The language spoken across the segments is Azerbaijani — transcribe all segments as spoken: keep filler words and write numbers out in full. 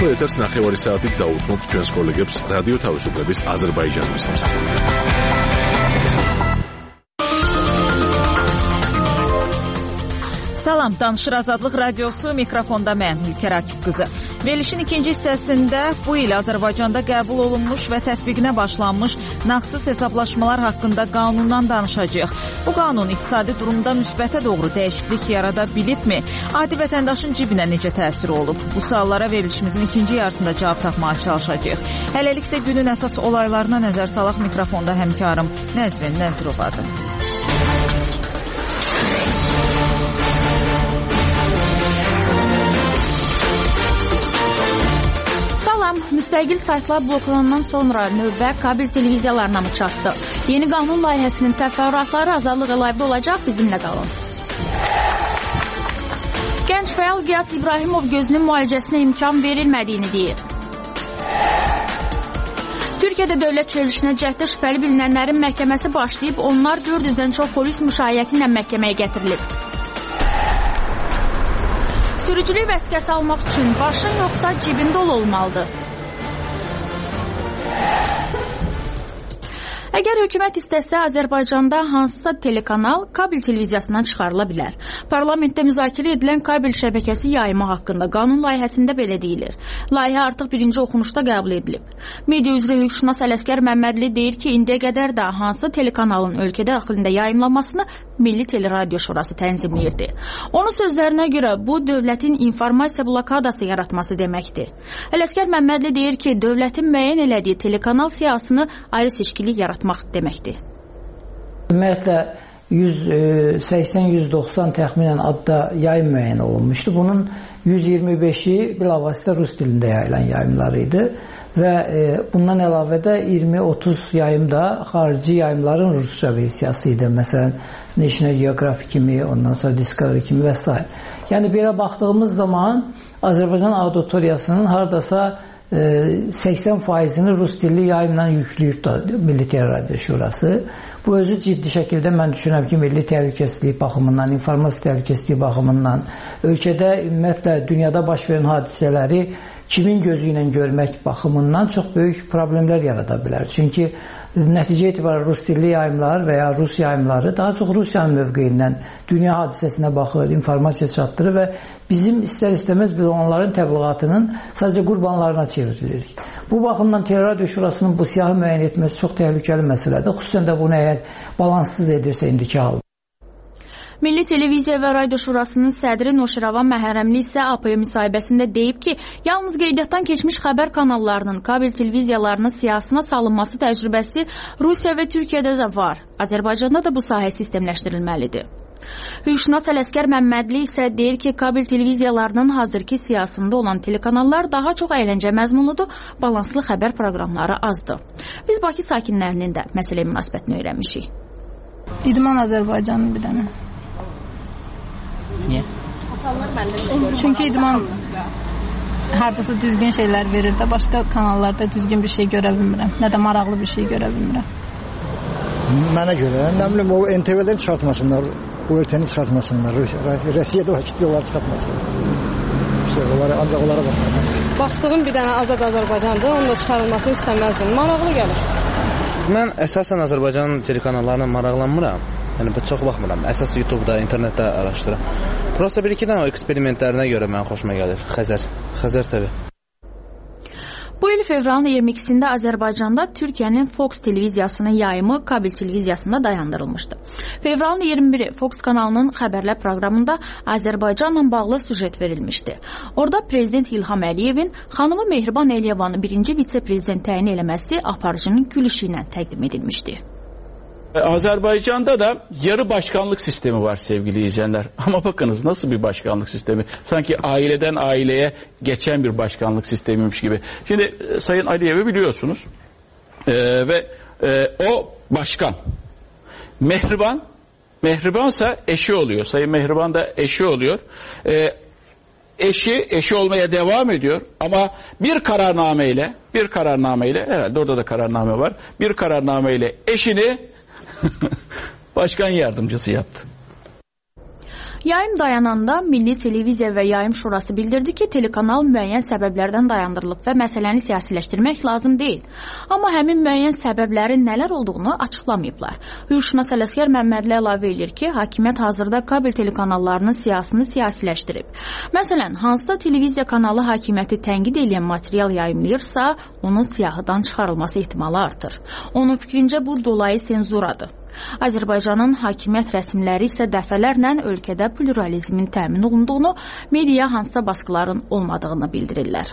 ახლა ეთერს ნახევარი საათით დაუთმობთ ჩვენს კოლეგებს რადიო თავისუფლების აზერბაიჯანის მსახურიდან. Salam, Danışır Azadlıq Radiosu, mikrofonda mən, Ülker Akif qızı. Verilişin ikinci hissəsində bu il Azərbaycanda qəbul olunmuş və tətbiqinə başlanmış nağdsız hesablaşmalar haqqında qanundan danışacağıq. Bu qanun iqtisadi durumda müsbətə doğru dəyişiklik yarada bilibmi? Adi vətəndaşın cibinə necə təsiri olub? Bu suallara verilişimizin ikinci yarısında cavab tapmağa çalışacağıq. Hələlik isə günün əsas olaylarına nəzər salaq, mikrofonda həmkarım Nəzrin Nəzrovadır. Müstəqil saytlar bloklanandan sonra növbə kabel televiziyalarına mı çatdı? Yeni qanun layihəsinin təfərrüatları Azadlıq Live-da olacaq, bizimlə qalın. Gənc fəal Qiyas İbrahimov gözünün müalicəsinə imkan verilmədiyini deyir. Türkiyədə dövlət çevrilişinə cəhddə şübhəli bilinənlərin məhkəməsi başlayıb, onlar dörd yüzdən çox polis müşayiəti ilə məhkəməyə gətirilib. Sürücülük vəsiqəsi almaq üçün başın yoxsa cibin dolu olmalıdır? Əgər hökumət istəsə, Azərbaycanda hansısa telekanal kabel televiziyasından çıxarıla bilər. Parlamentdə müzakirə edilən kabel şəbəkəsi yayımı haqqında qanun layihəsində belə deyilir. Layihə artıq birinci oxunuşda qəbul edilib. Media üzrə hüquqşünas Ələsgər Məmmədli deyir ki, indiyə qədər də hansı telekanalın ölkə daxilində yayımlanmasını Milli Teleradio Şurası tənzimləyirdi. Onun sözlərinə görə bu, dövlətin informasiya blokadası yaratması deməkdir. Ələsgər Məmmədli deyir ki, dövlətin müəyyən elədiyi telekanal siyasını ayrı seçkilik yaratmaq deməkdir. Ümumiyyətlə yüz səksən yüz doxsan təxminən adda yayım müəyyən olunmuşdu. Bunun yüz iyirmi beşi bilavasitə rus dilində yayılan yayımlar idi və bundan əlavə də iyirmi otuz yayım da xarici yayımların rusca versiyası idi. Məsələn, National Geographic kimi, ondan sonra Discovery kimi və s. Yəni belə baxdığımız zaman Azərbaycan auditoriyasının hardasa səksən faizini rus dilli yayımla yükləyib da Milli Teleradio Şurası. Bu özü ciddi şəkildə mən düşünürəm ki, milli təhlükəsizlik baxımından, informasiya təhlükəsizliyi baxımından, ölkədə ümumiyyətlə dünyada baş verən hadisələri kimin gözü ilə görmək baxımından çox böyük problemlər yarada bilər. Çünki nəticə etibarı rus dilli yayımlar və ya rus yayımları daha çox Rusiyanın mövqeyindən dünya hadisəsinə baxır, informasiya çatdırır və bizim istər-istəməz biz onların təbliğatının sadəcə qurbanlarına çevrilirik. Bu baxımdan Teleradio Şurasının bu siyahı müəyyən etməsi çox təhlükəli məsələdir. Xüsusən də bunu əgər balanssız edirsə indiki hal. Milli Televiziya və Radio Şurasının sədri Noşiravan Məhərrəmli isə A P müsahibəsində deyib ki, yalnız qeydiyyatdan keçmiş xəbər kanallarının kabel televiziyalarının siyasına salınması təcrübəsi Rusiya və Türkiyədə də var. Azərbaycanda da bu sahə sistemləşdirilməlidir. Hüquqşünas Ələsgər Məmmədli isə deyir ki, kabel televiziyalarının hazırki siyasında olan telekanallar daha çox əyləncə məzmunludur, balanslı xəbər proqramları azdır. Biz Bakı sakinlərinin də məsələyə münasibətini öyrənmişik. İdman Azərbaycanın bir dənə. Niyə? Çünki idman hardasa düzgün şeylər verir də, başqa kanallarda düzgün bir şey görə bilmirəm, nə də maraqlı bir şey görə bilmirəm. Mənə görə, nə bilim, o N T V-dən çıxartmasınlar, o ölkəni çıxartmasınlar, Rusiyada o kitlələri çıxartmasınlar. Onlara, ancaq onlara baxırlar. Baxdığım bir dənə Azad Azərbaycandır, onun da çıxarılmasını istəməzdim, maraqlı gəlir. Mən əsasən Azərbaycan telekanallarına maraqlanmıram. Yəni, çox baxmıram. Əsas YouTube-da, internetdə araşdırıram. Prosta bir-iki dənə o eksperimentlərinə görə mənə xoşuma gəlir. Xəzər. Xəzər təbii. Bu il fevralın iyirmi ikisində Azərbaycanda Türkiyənin Fox televiziyasının yayımı kabel televiziyasında dayandırılmışdı. Fevralın iyirmi biri Fox kanalının xəbərlər proqramında Azərbaycanla bağlı süjet verilmişdi. Orada Prezident İlham Əliyevin xanımı Mehriban Əliyevanı birinci vitse-prezident təyin eləməsi aparıcının gülüşü ilə təqdim edilmişdi. Azerbaycan'da da yarı başkanlık sistemi var sevgili izleyenler. Ama bakınız nasıl bir başkanlık sistemi. Sanki aileden aileye geçen bir başkanlık sistemiymiş gibi. Şimdi Sayın Aliyev'i biliyorsunuz. Ee, ve e, o başkan. Mehriban. Mehribansa eşi oluyor. Sayın Mehriban da eşi oluyor. Ee, eşi, eşi olmaya devam ediyor. Ama bir kararnameyle, bir kararnameyle, herhalde orada da kararname var. Bir kararnameyle eşini başkan yardımcısı yaptı. Yayım dayananda Milli Televiziya və Yayım Şurası bildirdi ki, telekanal müəyyən səbəblərdən dayandırılıb və məsələni siyasiləşdirmək lazım deyil. Amma həmin müəyyən səbəblərin nələr olduğunu açıqlamayıblar. Hüquqşünas Ələsgər Məmmədli əlavə edir ki, hakimiyyət hazırda kabel telekanallarının siyasını siyasiləşdirib. Məsələn, hansısa televiziya kanalı hakimiyyəti tənqid edən material yayımlayırsa, onun siyahıdan çıxarılması ehtimalı artır. Onun fikrincə bu dolayı senzuradır. Azərbaycanın hakimiyyət rəsmiləri isə dəfələrlə ölkədə pluralizmin təmin olunduğunu, media hansısa baskıların olmadığını bildirirlər.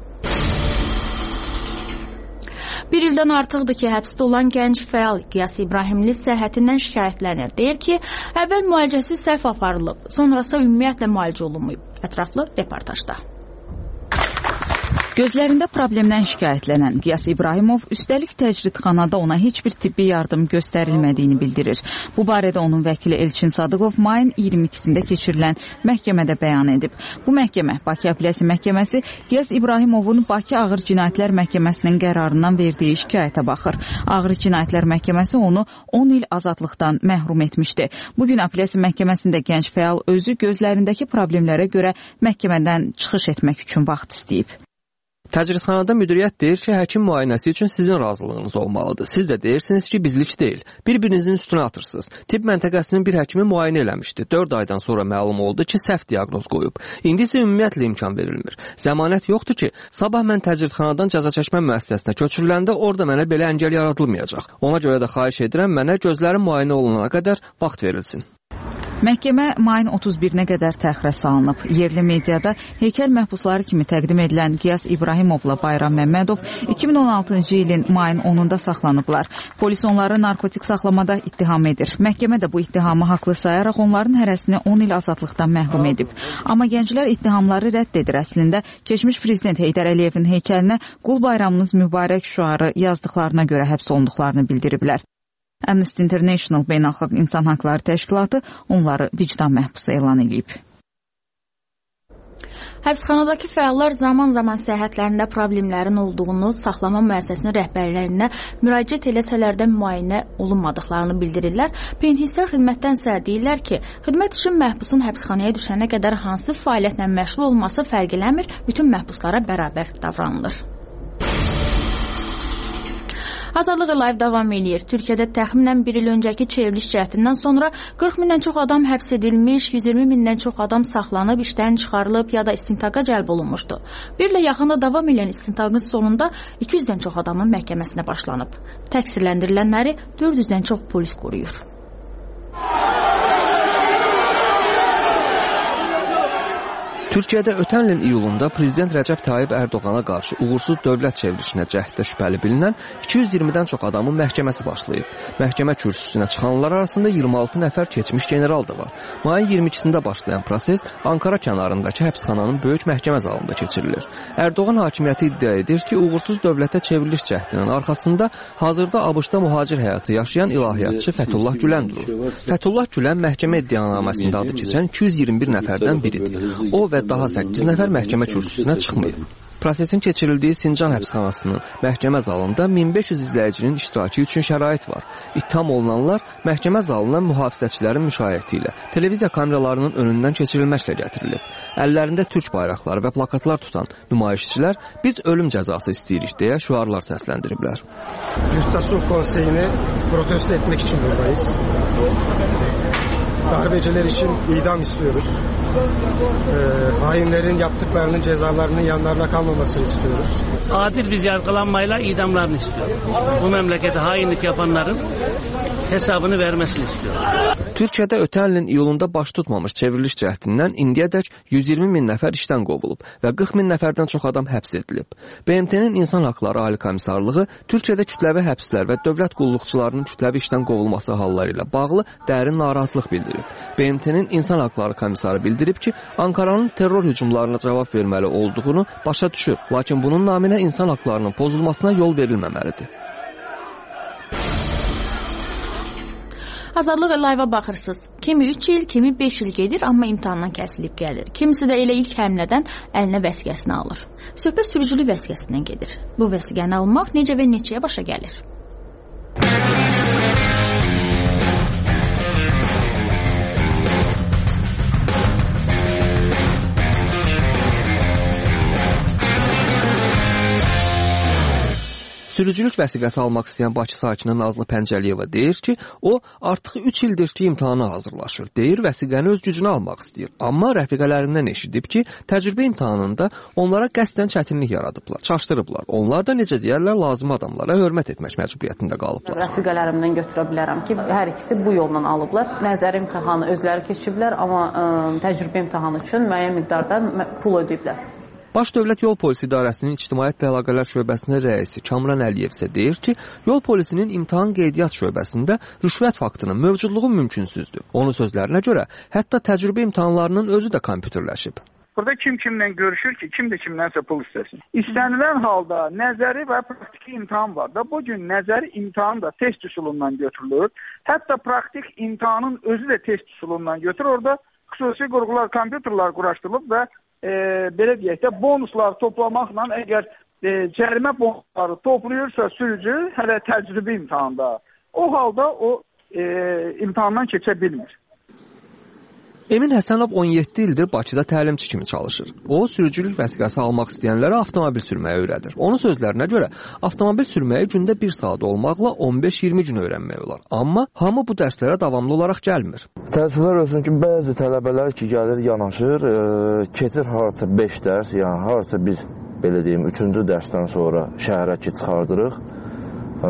Bir ildən artıqdır ki, həbsdə olan gənc fəal Qiyas İbrahimli səhhətindən şikayətlənir. Deyir ki, əvvəl müalicəsi səhv aparılıb, sonrası ümumiyyətlə müalicə olunmayıb. Ətraflı reportajda. Gözlərində problemdən şikayətlənən Qiyas İbrahimov üstəlik təcridxanada ona heç bir tibbi yardım göstərilmədiyini bildirir. Bu barədə onun vəkili Elçin Sadıqov mayın iyirmi ikisində keçirilən məhkəmədə bəyan edib. Bu məhkəmə, Bakı Apellyasiya Məhkəməsi, Qiyas İbrahimovun Bakı Ağır Cinayətlər Məhkəməsinin qərarından verdiyi şikayətə baxır. Ağır Cinayətlər Məhkəməsi onu on il azadlıqdan məhrum etmişdi. Bugün Apellyasiya Məhkəməsində gənc fəal özü gözlərindəki problemlərə görə məhkəmədən çıxış etmək üçün vaxt istəyib. Təcridxanada müdiriyyət deyir ki, həkim müayinəsi üçün sizin razılığınız olmalıdır. Siz də deyirsiniz ki, bizlik deyil. Bir-birinizin üstünə atırsınız. Tibb məntəqəsinin bir həkimi müayinə eləmişdi. dörd aydan sonra məlum oldu ki, səhv diaqnoz qoyub. İndi isə ümumiyyətlə imkan verilmir. Zəmanət yoxdur ki, sabah mən təcridxanadan cəza çəkmə müəssisəsinə köçürüləndə orada mənə belə əngəl yaradılmayacaq. Ona görə də xahiş edirəm, mənə gözlərim müayinə olunana qədər vaxt verilsin. Məhkəmə mayın otuz birinə qədər təxirə salınıb. Yerli mediada heykəl məhbusları kimi təqdim edilən Qiyas İbrahimovla Bayram Məmmədov iki min on altıncı ilin mayın onunda saxlanıblar. Polis onları narkotik saxlamada ittiham edir. Məhkəmə də bu ittihamı haqlı sayaraq onların hərəsini on il azadlıqdan məhrum edib. Amma gənclər ittihamları rədd edir. Əslində, keçmiş prezident Heydər Əliyevin heykəlinə Qul bayramınız mübarək şüarı yazdıqlarına görə həbs olunduqlarını bildiriblər. Amnesty International Beynəlxalq İnsan Haqları Təşkilatı onları vicdan məhbusu elan edib. Həbsxanadakı fəallar zaman-zaman səhhətlərində problemlərin olduğunu, saxlama müəssisəsinin rəhbərlərinə müraciət eləsələr də müayinə olunmadıqlarını bildirirlər. Penitensiar xidmətdən isə deyirlər ki, xidmət üçün məhbusun həbsxanaya düşənə qədər hansı fəaliyyətlə məşğul olması fərq eləmir, bütün məhbuslara bərabər davranılır. Azadlıq Live davam edir. Türkiyədə təxminən bir il öncəki çevriliş cəhdindən sonra qırx mindən çox adam həbs edilmiş, yüz iyirmi mindən çox adam saxlanıb, işdən çıxarılıb ya da istintaqa cəlb olunmuşdu. Bir ilə yaxında davam edən istintaqın sonunda iki yüzdən çox adamın məhkəməsinə başlanıb. Təqsirləndirilənləri dörd yüzdən çox polis qoruyur. Türkiyədə ötən ilin iyulunda Prezident Rəcəb Tayyib Ərdoğana qarşı uğursuz dövlət çevrilişinə cəhddə şübhəli bilinən iki yüz iyirmidən çox adamın məhkəməsi başlayıb. Məhkəmə kürsüsünə çıxanlar arasında iyirmi altı nəfər keçmiş general da var. Mayın iyirmi ikisində başlayan proses Ankara kənarındakı həbsxananın böyük məhkəmə zalında keçirilir. Ərdoğan hakimiyyəti iddia edir ki, uğursuz dövlətə çevriliş cəhdinin arxasında hazırda ABŞ-da mühacir həyatı yaşayan ilahiyyatçı Fəthullah Gülen durur. Fəthullah Gülen məhkəmə iddianaməsində adı keçən iki yüz iyirmi bir nəfərdən biridir. O və daha səkkiz nəfər məhkəmə kürsüsünə çıxmayıb. Prosesin keçirildiyi Sincan həbsxanasının məhkəmə zalında min beş yüz izləyicinin iştirakı üçün şərait var. İttiham olunanlar məhkəmə zalına mühafizəçilərin müşayiəti ilə televiziya kameralarının önündən keçirilməklə gətirilib. Əllərində türk bayraqları və plakatlar tutan nümayişçilər biz ölüm cəzası istəyirik deyə şüarlar səsləndiriblər. Yurttaşlıq konseyini protesto etmək üçün buradayız. Darbeciler için idam istiyoruz. Ee, hainlerin yaptıklarının cezalarının yanlarına kalmamasını istiyoruz. Adil bir yargılanmayla idamlarını istiyoruz. Bu memlekete hainlik yapanların hesabını vermesini istiyoruz. Türkiyədə ötən ilin iyulunda baş tutmamış çevriliş cəhdindən indiyədək yüz iyirmi min nəfər işdən qovulub və qırx min nəfərdən çox adam həbs edilib. B M T-nin İnsan Haqları Ali Komissarlığı Türkiyədə kütləvi həbslər və dövlət qulluqçularının kütləvi işdən qovulması halları ilə bağlı dərin narahatlıq bildirib. B M T-nin İnsan Haqları Komissarı bildirib ki, Ankaranın terror hücumlarına cavab verməli olduğunu başa düşür, lakin bunun naminə insan haqlarının pozulmasına yol verilməməlidir. Azadlıq Live-a baxırsınız. Kimi üç il, kimi beş il gedir, amma imtahandan kəsilib gəlir. Kimisi də elə ilk həmlədən əlinə vəsiqəsini alır. Söhbət sürücülük vəsiqəsindən gedir. Bu vəsiqəni almaq necə və neçəyə başa gəlir? Sürücülük vəsiqəsi almaq istəyən Bakı sakini Nazlı Pəncəliyeva deyir ki, o artıq üç ildir ki, imtahana hazırlaşır. Deyir, vəsiqəni öz gücünə almaq istəyir. Amma rəfiqələrindən eşidib ki, təcrübə imtahanında onlara qəsdən çətinlik yaradıblar, çaşdırıblar. Onlar da necə deyərlər, lazım adamlara hörmət etmək məcburiyyətində qalıblar. Rəfiqələrimdən götürə bilərəm ki, hər ikisi bu yolla alıblar. Nəzəri imtahanı özləri keçiblər, amma ə, təcrübə imtahanı üçün müəyyən miqdarda pul ödəyiblər. Baş Dövlət Yol Polisi İdarəsinin İctimaiyyətlə Əlaqələr şöbəsinin rəisi Kamran Əliyev isə deyir ki, yol polisinin imtahan qeydiyyat şöbəsində rüşvət faktının mövcudluğu mümkünsüzdür. Onun sözlərinə görə, hətta təcrübə imtahanlarının özü də kompüterləşib. Burada kim kimlə görüşür ki, kim də kimdənsə pul istəsin. İstənilən halda nəzəri və praktiki imtahan var da, bu gün nəzəri imtahan da test üsulundan götürülür. Hətta praktik imtahanın özü də test üsulundan götürür. Orada xüsusi qurğular, kompüterlər quraşdırılıb və E, belə deyək də, bonusları toplamaqla əgər e, cərimə bonusları toplayırsa sürücü hələ təcrübə imtahanda, o halda o e, imtahandan keçə bilmir. Emin Həsənov on yeddi ildir Bakıda təlimçi kimi çalışır. O, sürücülük vəsiqəsi almaq istəyənlərə avtomobil sürməyi öyrədir. Onun sözlərinə görə, avtomobil sürməyi gündə bir saat olmaqla on beş iyirmi gün öyrənmək olar. Amma hamı bu dərslərə davamlı olaraq gəlmir. Təəssüflər olsun ki, bəzi tələbələr ki, gəlir, yanaşır, e, keçir harca beş dərs, yəni harca biz, belə deyim, üçüncü dərsdən sonra şəhərə ki, çıxardırıq. E,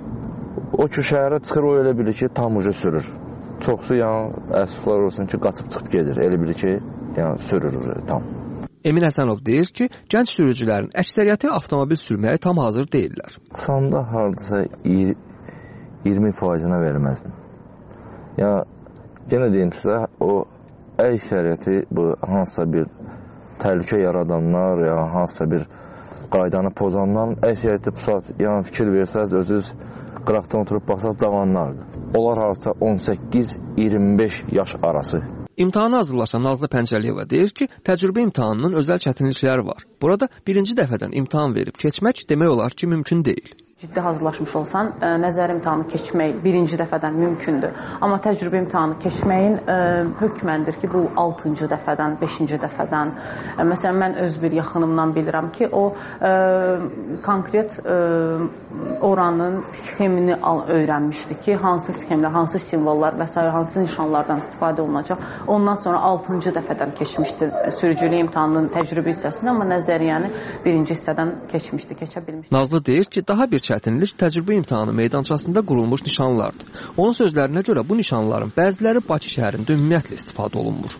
o ki, şəhərə çıxır, o elə bilir ki, tam ucu sürür. Çoxsu, yəni, əsflər olsun ki, qaçıb çıxıb gedir. Elə bilir ki, yəni, sürür tam. Emin Həsənov deyir ki, gənc sürücülərin əksəriyyəti avtomobil sürməyə tam hazır deyirlər. Sanda hardasa iyirmi faizinə verməzdim. Yəni, yenə deyim sizə, o əksəriyyəti bu hansısa bir təhlükə yaradanlar, ya hansısa bir qaydanı pozanlar, əksəriyyəti bu saat, yəni, fikir versəz, özünüz qıraqdan oturub baxsaq cavanlardır. Onlar harca on səkkiz iyirmi beş yaş arası. İmtahana hazırlaşan Nazlı Pəncəliyeva deyir ki, təcrübə imtahanının özəl çətinlikləri var. Burada birinci dəfədən imtahan verib keçmək demək olar ki, mümkün deyil. Ciddi hazırlaşmış olsan, ə, nəzər imtahanı keçmək birinci dəfədən mümkündür. Amma təcrübə imtahanı keçməyin ə, hökməndir ki, bu altıncı dəfədən, beşinci dəfədən. Ə, məsələn, mən öz bir yaxınımdan bilirəm ki, o ə, konkret ə, oranın sxemini al, öyrənmişdi ki, hansı sxemlər, hansı simvollar və s. hansı nişanlardan istifadə olunacaq. Ondan sonra altıncı dəfədən keçmişdi sürücülük imtahanının təcrübə hissəsini, amma nəzəriyyəni birinci hissədən keçmişdi, keçə bilmişdi. Nazlı deyir ki, daha bir çətinlik təcrübə imtahanı meydançasında qurulmuş nişanlardır. Onun sözlərinə görə bu nişanların bəziləri Bakı şəhərində ümumiyyətlə istifadə olunmur.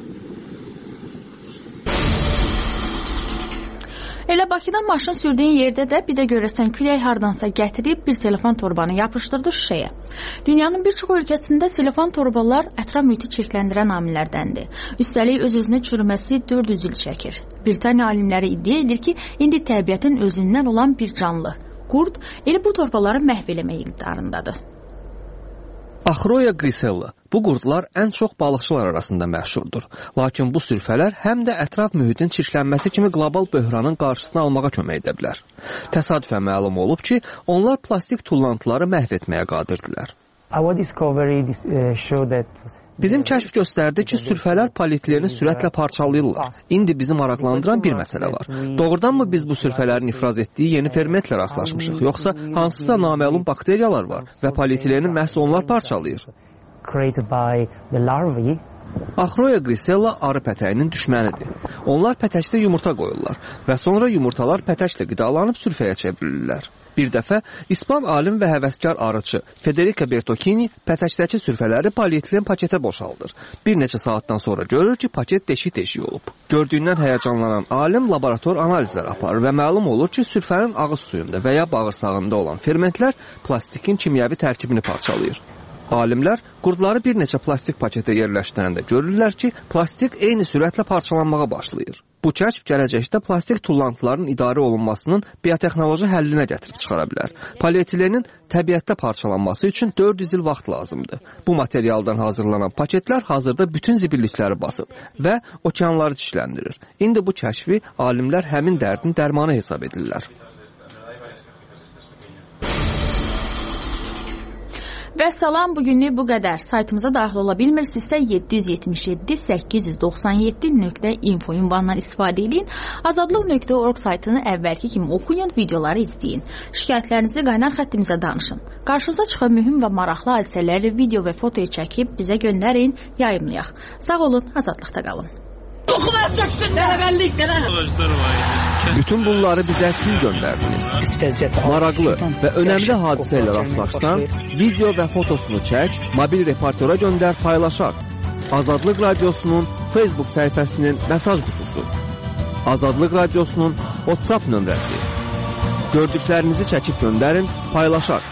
Elə Bakıdan maşın sürdüyün yerdə də bir də görəsən külək hardansa gətirib bir selofan torbanı yapışdırdı şüşəyə. Dünyanın bir çox ölkəsində selofan torbalar ətraf mühiti çirkləndirən amillərdəndir. Üstəlik öz-özünə çürüməsi dörd yüz il çəkir. Britaniya alimləri iddia edir ki, indi təbiətin özündən olan bir canlı, qurd, elə bu torbaları məhv eləmək iqtidarındadır. Achroia grisella. Bu qurdlar ən çox balıqçılar arasında məşhurdur. Lakin bu sürfələr həm də ətraf mühitin çirklənməsi kimi qlobal böhranın qarşısını almağa kömək edə bilər. Təsadüfən məlum olub ki, onlar plastik tullantıları məhv etməyə qadirdirlər. Our discovery uh, show that Bizim kəşf göstərdi ki, sürfələr polietileni sürətlə parçalayırlar. İndi bizi maraqlandıran bir məsələ var. Doğrudanmı biz bu sürfələrin ifraz etdiyi yeni fermentlə rastlaşmışıq, yoxsa hansısa naməlum bakteriyalar var və polietileni məhz onlar parçalayır? Achroia grisella arı pətəyinin düşmənidir. Onlar pətəkdə yumurta qoyurlar və sonra yumurtalar pətəklə qidalanıb sürfəyə çevrilirlər. Bir dəfə İspan alim və həvəskar arıçı Federica Bertocchini pətəkdəki sürfələri polietilen paketə boşaldır. Bir neçə saatdan sonra görür ki, paket deşik-deşik olub. Gördüyündən həyəcanlanan alim laborator analizlər aparır və məlum olur ki, sürfənin ağız suyunda və ya bağırsağında olan fermentlər plastikin kimyəvi tərkibini parçalayır. Alimlər qurdları bir neçə plastik paketə yerləşdirəndə görürlər ki, plastik eyni sürətlə parçalanmağa başlayır. Bu kəşf gələcəkdə plastik tullantıların idarə olunmasının biotexnoloji həllinə gətirib çıxara bilər. Polietilenin təbiətdə parçalanması üçün dörd yüz il vaxt lazımdır. Bu materialdan hazırlanan paketlər hazırda bütün zibillikləri basıb və okeanları çirkləndirir. İndi bu kəşfi alimlər həmin dərdin dərmanı hesab edirlər. Və salam, bugünlük bu qədər. Saytımıza daxil ola bilmirsinizsə yeddi yüz yetmiş yeddi səkkiz yüz doxsan yeddi nöqtə info ünvanından istifadə edin. azadlıq nöqtə org saytını əvvəlki kimi oxuyun, videoları izləyin. Şikayətlərinizi qaynar xəttimizə danışın. Qarşınıza çıxan mühüm və maraqlı hadisələri video və fotoya çəkib bizə göndərin, yayımlayaq. Sağ olun, azadlıqda qalın. Bütün bunları bizə siz göndərdiniz. Maraqlı və önəmli hadisə ilə rastlaşsan, video və fotosunu çək, mobil reportera göndər, paylaşaq. Azadlıq Radiosunun Facebook səhifəsinin mesaj qutusu. Azadlıq Radiosunun WhatsApp nömrəsi. Gördüklərinizi çəkib göndərin, paylaşaq.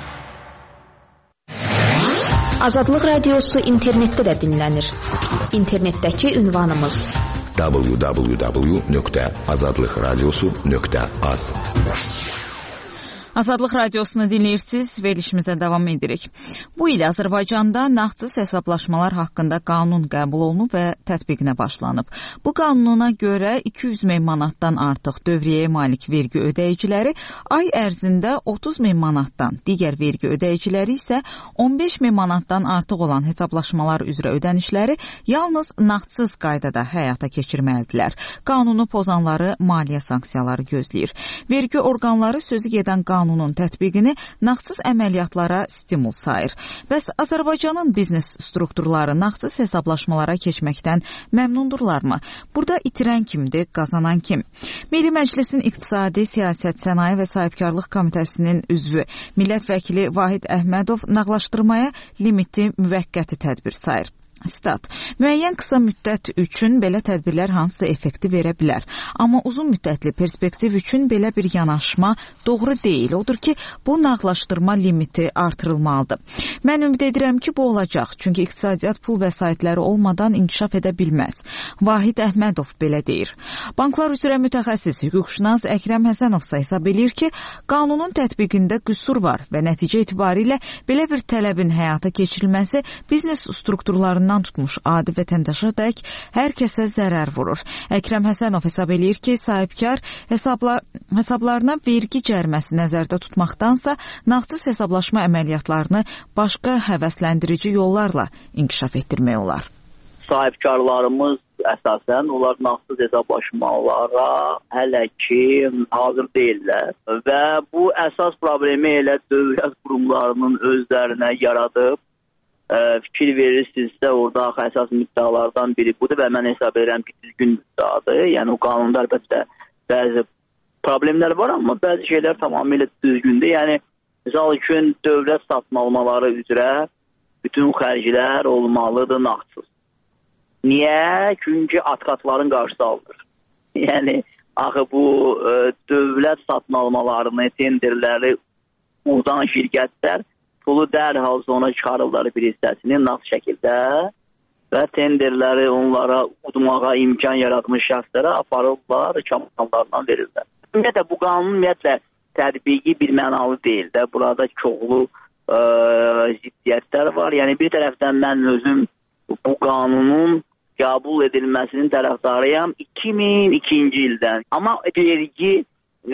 Azadlıq Radiosu internetdə də dinlənir. İnternetdəki ünvanımız w w w nöqtə azadlıq radiosu nöqtə az. Azadlıq Radiosunu dinləyirsiniz, verilişimizə davam edirik. Bu il Azərbaycanda nağdsız hesablaşmalar haqqında qanun qəbul olunub və tətbiqinə başlanıb. Bu qanuna görə iki yüz min manatdan artıq dövriyyəyə malik vergi ödəyiciləri ay ərzində otuz min manatdan, digər vergi ödəyiciləri isə on beş min manatdan artıq olan hesablaşmalar üzrə ödənişləri yalnız nağdsız qaydada həyata keçirməlidirlər. Qanunu pozanları maliyyə sanksiyaları gözləyir. Vergi orqanları sözü gedən qanun Qanunun tətbiqini nağdsız əməliyyatlara stimul sayır. Bəs Azərbaycanın biznes strukturları nağdsız hesablaşmalara keçməkdən məmnundurlarmı? Burada itirən kimdir, qazanan kim? Milli Məclisin İqtisadi, Siyasət, Sənaye və Sahibkarlıq Komitəsinin üzvü millət vəkili Vahid Əhmədov nağdlaşdırmaya limiti müvəqqəti tədbir sayır. Stat. Müəyyən qısa müddət üçün belə tədbirlər hansı effekti verə bilər. Amma uzun müddətli perspektiv üçün belə bir yanaşma doğru deyil. Odur ki, bu nağdlaşdırma limiti artırılmalıdır. Mən ümid edirəm ki, bu olacaq. Çünki iqtisadiyyat pul vəsaitləri olmadan inkişaf edə bilməz. Vahid Əhmədov belə deyir. Banklar üzrə mütəxəssis hüquqşünas Əkrəm Həsənovsa hesab edir ki, qanunun tətbiqində qüsur var və nəticə etibarilə belə bir tələbin həyata keçirilməsi biznes strukturlarından tutmuş adi vətəndaşa dək hər kəsə zərər vurur. Əkrəm Həsənov hesab eləyir ki, sahibkar hesabla, hesablarına vergi cərməsi nəzərdə tutmaqdansa nağdsız hesablaşma əməliyyatlarını başqa həvəsləndirici yollarla inkişaf etdirmək olar. Sahibkarlarımız əsasən onlar nağdsız hesablaşmalara hələ ki hazır deyirlər və bu əsas problemi elə dövlət qurumlarının özlərinə yaradıb. Fikir verirsinizsə, orada əsas müddəalardan biri budur və mən hesab edirəm ki, düzgün müddəadır. Yəni, o qanunda əlbəttə bəzi problemlər var, amma bəzi şeylər tamamilə düzgündür. Yəni, misal üçün, dövlət satın almaları üzrə bütün xərclər olmalıdır nağdsız. Niyə? Çünki atqatların qarşısı alınır. Yəni, axı bu e, dövlət satın almalarını, tenderləri udan şirkətlər pulu dərhal sonra çıxarırlar bir hissəsini nağd şəkildə və tenderləri onlara udmağa imkan yaratmış şəxslərə aparırlar, kampanlardan verirlər. Ümumiyyətlə, bu qanun ümumiyyətlə tətbiqi bir mənalı deyil də. Burada çoxlu e, ziddiyyətlər var. Yəni, bir tərəfdən mən özüm bu qanunun qəbul edilməsinin tərəfdarıyam iki min ikinci ildən. Amma vergi e,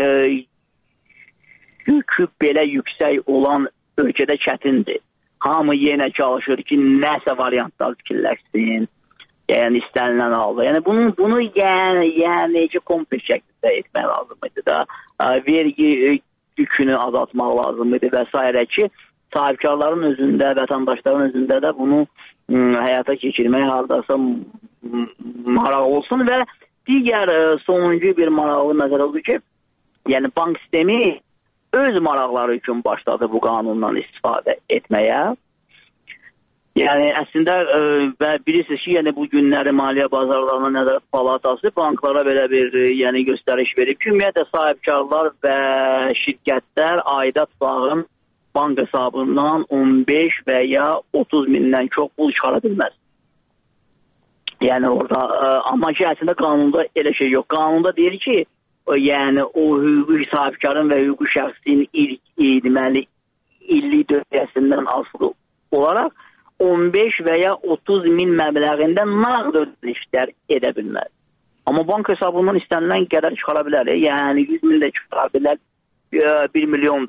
yükü belə yüksək olan ölkədə çətindir. Hamı yenə çalışır ki, nəsə variantlar fikirləşsin, yəni istənilən halda. Yəni bunu, bunu yəni, yəni ki, kompleks şəkildə etmək lazım idi da. Vergi yükünü azaltmaq lazım idi və s. ki, sahibkarların özündə, vətəndaşların özündə də bunu həyata keçirmək hardasa maraq olsun və digər sonuncu bir maraqlı məsələ oldu ki, yəni bank sistemi öz maraqları üçün başladı bu qanundan istifadə etməyə. Yəni, əslində, və bilirsiniz ki, yəni, bu günləri Maliyyə Bazarlarına Nəzarət Palatası banklara belə bir yəni, göstəriş verib ki, ümumiyyətlə sahibkarlar və şirkətlər aidat bağın bank hesabından on beş və ya otuz mindən çox pul çıxara bilməz. Yəni, orada, amma ki, əslində qanunda elə şey yox. Qanunda deyir ki, yəni o hüquqi sahibkarın və hüquqi şəxsin ilk deməli illik dövriyyəsindən asılı olaraq on beş və ya otuz min məbləğində nağd ödənişlər edə bilməz. Amma bank hesabından istənilən qədər çıxara bilər. Yəni yüz min də çıxara bilər, bir milyon da.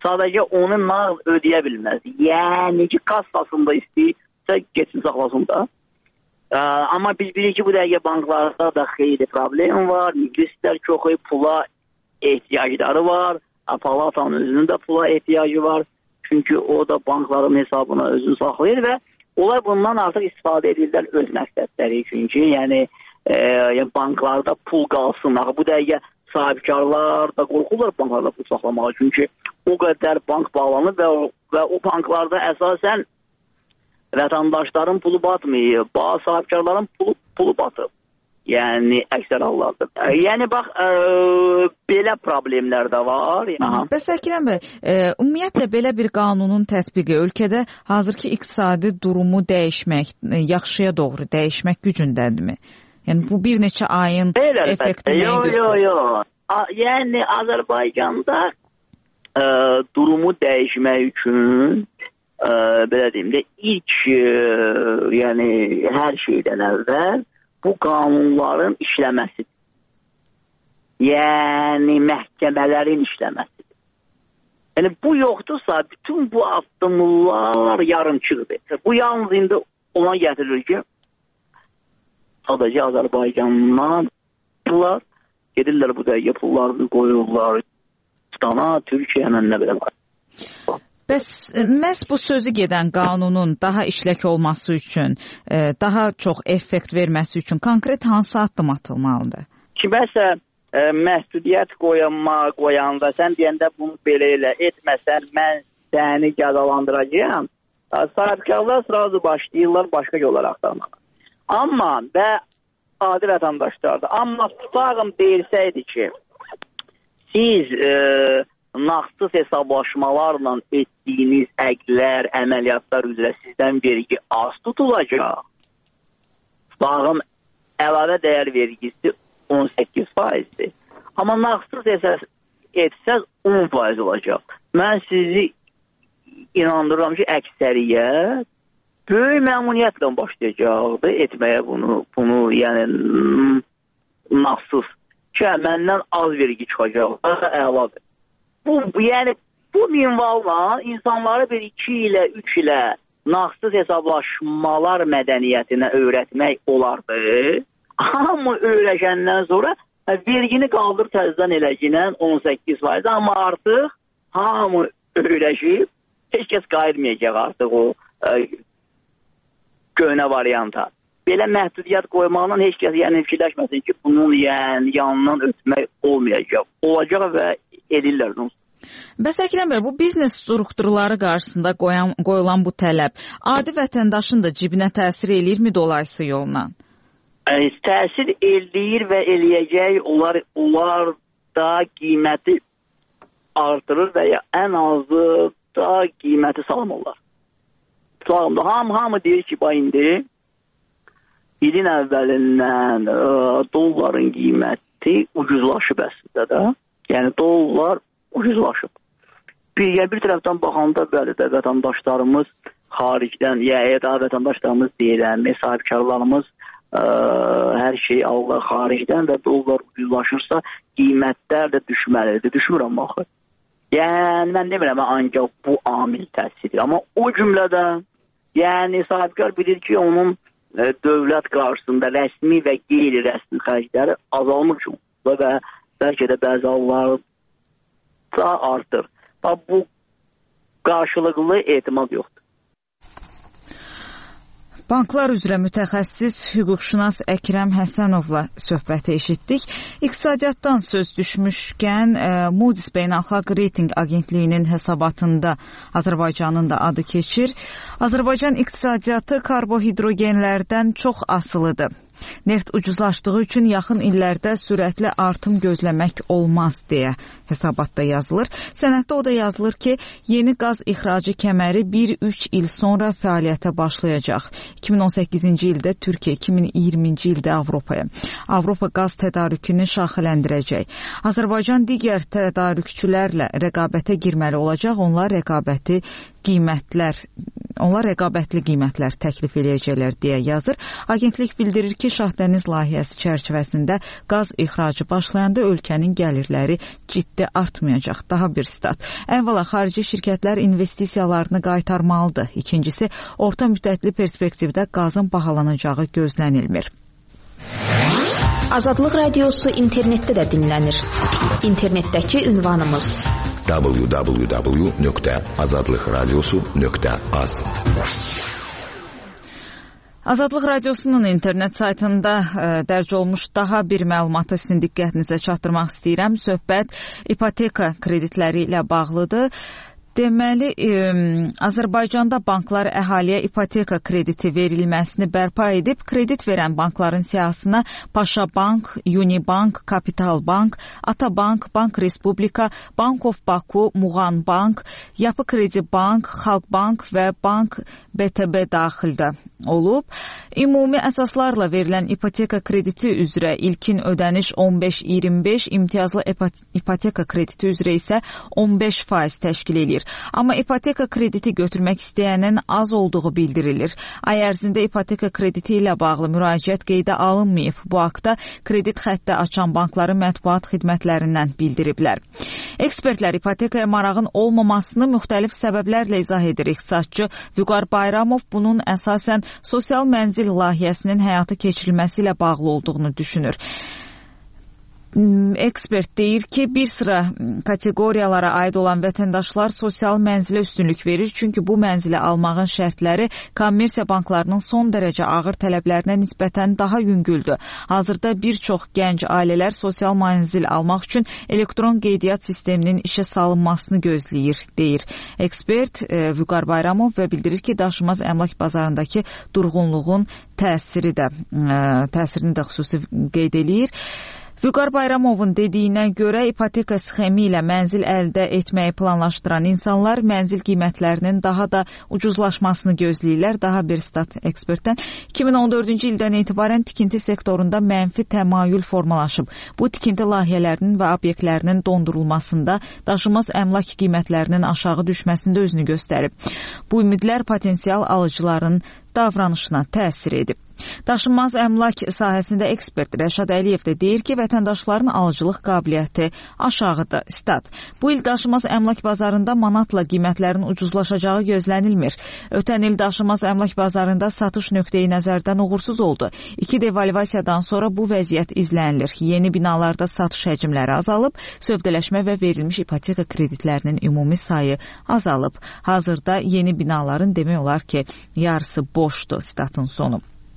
sadəcə onu nağd ödəyə bilməz. Yəni ki, kassasında istəyirsə geçsin saxlasın da. Ə, amma biz bilirik ki, bu dəqiqə banklarda da xeyli problem var. Migristlər çox pula ehtiyacları var. Palatanın özünün də pula ehtiyacı var. Çünki o da bankların hesabına özünü saxlayır və onlar bundan artıq istifadə edirlər öz məqsədləri üçün ki, yəni e, banklarda pul qalsın. Bu dəqiqə sahibkarlar da qorxurlar banklarda pul saxlamağa. Çünki o qədər bank bağlanır və o, və o banklarda əsasən vətəndaşların pulu batmıyor. Bazı sahibkarların pulu, pulu batıb. Yəni əksər hallarda. Yəni bax, ə, belə problemlər də var. Aha. Bəs Əkrəm bəy, ə, ümumiyyətlə belə bir qanunun tətbiqi ölkədə hazırki iqtisadi durumu dəyişmək, yaxşıya doğru dəyişmək gücündədirmi? Yəni bu bir neçə ayın effektini göstərir. Yox, yox, yox. Yəni Azərbaycanda ə, durumu dəyişmək üçün ə, belə deyim də ilk ə, yəni hər şeydən əvvəl bu qanunların işləməsidir. Yəni məhkəmələrin işləməsidir. Yəni bu yoxdursa, bütün bu addımlar yarımçıqdır. Bu yalnız indi ona gətirilir ki, sadəcə Azərbaycandan pullar gedirlər bu dəqiqə pullarını qoyurlar Türkistana, Türkiyəyə, nə belə var. Bəs məhz bu sözü gedən qanunun daha işlək olması üçün, daha çox effekt verməsi üçün konkret hansı addım atılmalıdır? Kiməsə e, məhdudiyyət qoyanma, qoyanda sən deyəndə bunu belə elə etməsən mən səni cəzalandıracağam. Sahibkarlar sırası başlayırlar başqa yollar axtarmağa. Amma və adi vətəndaşlardır. Amma tutağım deyirsəydi ki, siz e, nağdsız hesablaşmalarla etdiyiniz əqlər, əməliyyatlar üzrə sizdən vergi az tutulacaq. Bağım əlavə dəyər vergisi on səkkiz faizdir. Amma nağdsız hesab etsəz on faiz olacaq. Mən sizi inandırıram ki, əksəriyyət böyük məmnuniyyətlə başlayacaqdı etməyə bunu, bunu yəni nağdsız ki, məndən az vergi çıxacaq, əladır. Bu, yəni, bu minvalla insanları bir iki ilə, üç ilə nağdsız hesablaşmalar mədəniyyətinə öyrətmək olardı. Amma öyrəşəndən sonra vergini qaldır təzdən eləginən on səkkiz faiz. Amma artıq hamı öyrəşib, heç kəs qayıtmayacaq artıq o ə, köhnə varianta. Belə məhdudiyyət qoymaqla heç kəs yəni fikirləşməsin ki, bunun yəni, yanından ötmək olmayacaq. Olacaq və edirlər. Bəs Əkrəm bəy, bu biznes strukturları qarşısında qoyan, qoyulan bu tələb adi vətəndaşın da cibinə təsir eləyirmi dolayısı yolla? Ə, təsir eləyir və eləyəcək. Onlar, onlar da qiyməti artırır və ya ən azı da qiyməti salmırlar. Salmırlar. Hamı, hamı deyir ki, bax indi ilin əvvəlindən ə, dolların qiyməti ucuzlaşıb əslində də. Yəni dollar ucuzlaşıb. Bir, yəni, bir tərəfdən baxanda bəli də vətəndaşlarımız xaricdən, yəni da vətəndaşlarımız deyilən, sahibkarlarımız ə, hər şey alırlar xaricdən və dollar ucuzlaşırsa qiymətlər də düşməlidir. Düşmür amma axı. Yəni mən demirəm, ancaq bu amil təsir. Amma o cümlədən yəni sahibkar bilir ki, onun ə, dövlət qarşısında rəsmi və qeyri-rəsmi xərcləri azalmış və bəlkə də bəzi hallarda artır. Bax, bu qarşılıqlı etimad yoxdur. Banklar üzrə mütəxəssis hüquqşünas Əkrəm Həsənovla söhbəti eşitdik. İqtisadiyyatdan söz düşmüşkən Moody's Beynəlxalq Reyting Agentliyinin hesabatında Azərbaycanın da adı keçir. Azərbaycan iqtisadiyyatı karbohidrogenlərdən çox asılıdır. Neft ucuzlaşdığı üçün yaxın illərdə sürətli artım gözləmək olmaz deyə hesabatda yazılır. Sənəddə o da yazılır ki, yeni qaz ixracı kəməri bir üç il sonra fəaliyyətə başlayacaq. iki min on səkkizinci ildə Türkiyə, iki min iyirminci ildə Avropaya. Avropa qaz tədarükünü şaxələndirəcək. Azərbaycan digər tədarükçülərlə rəqabətə girməli olacaq. Onlar rəqabəti qiymətlər, onlar rəqabətli qiymətlər təklif edəcəklər deyə yazır. Agentlik bildirir ki, Şahdəniz layihəsi çərçivəsində qaz ixracı başlayanda ölkənin gəlirləri ciddi artmayacaq. Daha bir stat. Əvvəla xarici şirkətlər investisiyalarını qaytarmalıdır. İkincisi, orta müddətli perspektivdə qazın bahalanacağı gözlənilmir. Azadlıq Radiosu internetdə də dinlənir. İnternetdəki ünvanımız w w w nöqtə azadlıq radiosu nöqtə az. Azadlıq Radiosunun internet saytında ə, dərc olmuş daha bir məlumatı sizin diqqətinizə çatdırmaq istəyirəm. Söhbət ipoteka kreditləri ilə bağlıdır. Deməli, e, Azərbaycanda banklar əhaliyə ipoteka krediti verilməsini bərpa edib, kredit verən bankların siyahısına Paşa Bank, Unibank, Kapital Bank, Atabank, Bank Respublika, Bank of Baku, Muğan Bank, Yapı Kredi Bank, Xalq Bank və Bank B T B daxildə olub. Ümumi əsaslarla verilən ipoteka krediti üzrə ilkin ödəniş on beş iyirmi beş, imtiyazlı ipoteka krediti üzrə isə on beş faiz təşkil edir. Amma ipoteka krediti götürmək istəyənin az olduğu bildirilir. Ay ərzində ipoteka krediti ilə bağlı müraciət qeydə alınmayıb. Bu haqda kredit xətti açan bankların mətbuat xidmətlərindən bildiriblər. Ekspertlər ipotekaya marağın olmamasını müxtəlif səbəblərlə izah edir. İqtisadçı Vüqar Bayramov bunun əsasən sosial mənzil layihəsinin həyata keçirilməsi ilə bağlı olduğunu düşünür. Ekspert deyir ki, bir sıra kateqoriyalara aid olan vətəndaşlar sosial mənzilə üstünlük verir. Çünki bu mənzili almağın şərtləri kommersiya banklarının son dərəcə ağır tələblərinə nisbətən daha yüngüldür. Hazırda bir çox gənc ailələr sosial mənzil almaq üçün elektron qeydiyyat sisteminin işə salınmasını gözləyir, deyir ekspert e, Vüqar Bayramov və bildirir ki, daşınmaz əmlak bazarındakı durğunluğun təsiri də, e, təsirini də xüsusi qeyd eləyir. Vüqar Bayramovun dediyinə görə ipoteka sxemi ilə mənzil əldə etməyi planlaşdıran insanlar mənzil qiymətlərinin daha da ucuzlaşmasını gözləyirlər. Daha bir stat ekspertdən iki min on dördüncü ildən etibarən tikinti sektorunda mənfi təmayül formalaşıb. Bu tikinti layihələrinin və obyektlərinin dondurulmasında, daşınmaz əmlak qiymətlərinin aşağı düşməsində özünü göstərib. Bu ümidlər potensial alıcıların davranışına təsir edib. Daşınmaz əmlak sahəsində ekspert Rəşad Əliyev də deyir ki, vətəndaşların alıcılıq qabiliyyəti aşağıdır. Stat. Bu il daşınmaz əmlak bazarında manatla qiymətlərin ucuzlaşacağı gözlənilmir. Ötən il daşınmaz əmlak bazarında satış nöqteyi nəzərdən uğursuz oldu. İki devalvasiyadan sonra bu vəziyyət izlənilir. Yeni binalarda satış həcmləri azalıb, sövdələşmə və verilmiş ipoteka kreditlərinin ümumi sayı azalıb. Hazırda yeni binaların demək olar ki, yarısı boşdur. Statın sonu.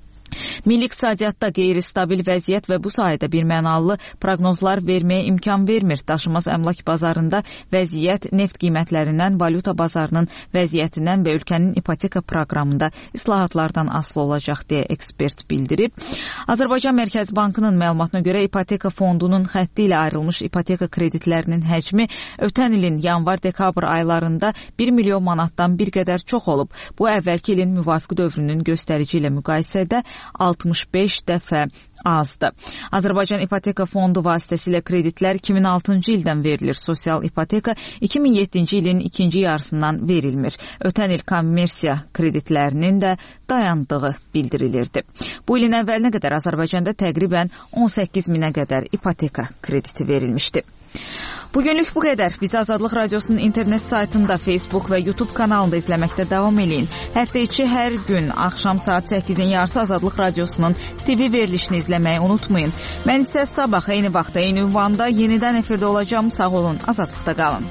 Milli iqtisadiyyatda qeyri-stabil vəziyyət və bu sayədə bir mənalı proqnozlar verməyə imkan vermir. Daşınmaz əmlak bazarında vəziyyət neft qiymətlərindən, valyuta bazarının vəziyyətindən və ölkənin ipoteka proqramında islahatlardan asılı olacaq deyə ekspert bildirib. Azərbaycan Mərkəzi Bankının məlumatına görə ipoteka fondunun xətti ilə ayrılmış ipoteka kreditlərinin həcmi ötən ilin yanvar-dekabr aylarında bir milyon manatdan bir qədər çox olub. Bu əvvəlki ilin müvafiq dövrünün göstərici ilə müqayisədə altmış beş dəfə azdır. Azərbaycan İpoteka Fondu vasitəsilə kreditlər iki min altıncı ildən verilir. Sosial ipoteka iki min yeddinci ilin ikinci yarısından verilmir. Ötən il kommersiya kreditlərinin də dayandığı bildirilirdi. Bu ilin əvvəlinə qədər Azərbaycanda təqribən on səkkiz minə qədər ipoteka krediti verilmişdi. Bugünlük bu qədər. Bizi Azadlıq Radiosunun internet saytında, Facebook və YouTube kanalında izləməkdə davam edin. Həftə içi hər gün axşam saat səkkizin yarısı Azadlıq Radiosunun T V verilişini izləməyi unutmayın. Mən isə sabah eyni vaxtda, eyni ünvanda yenidən efirdə olacağım. Sağ olun, azadlıqda qalın.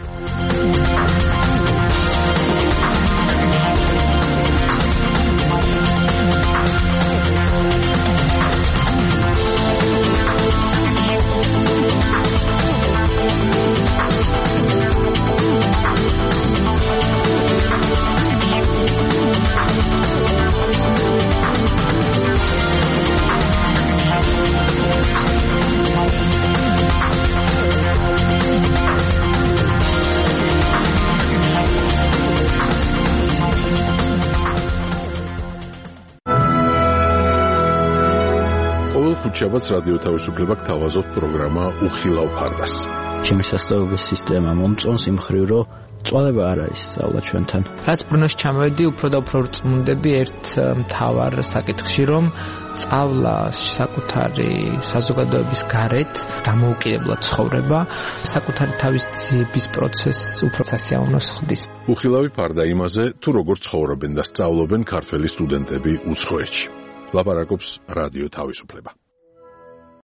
შაბათს რადიო თავისუფლება გთავაზობთ პროგრამა უხილავ ფარდას. ჩემი სასწავლებელი სისტემა მომწონს იმ მხრივ, რომ წვალება არ არის სწავლა ჩვენთან. რაც ბრუნოში ჩამოვედი, უფრო და უფრო წმუნდები ერთ მთავარ საკითხში, რომ სწავლა საკუთარი საზოგადოების გარეთ დამოუკიდებლად ცხოვრება, საკუთარი თავის ძიების პროცესს უფრო სასიამოვნოს ხდის. უხილავი ფარდა იმაზე, თუ როგორ ცხოვრობენ და სწავლობენ ქართველი სტუდენტები უცხოეთში. ლაპარაკობს რადიო თავისუფლება.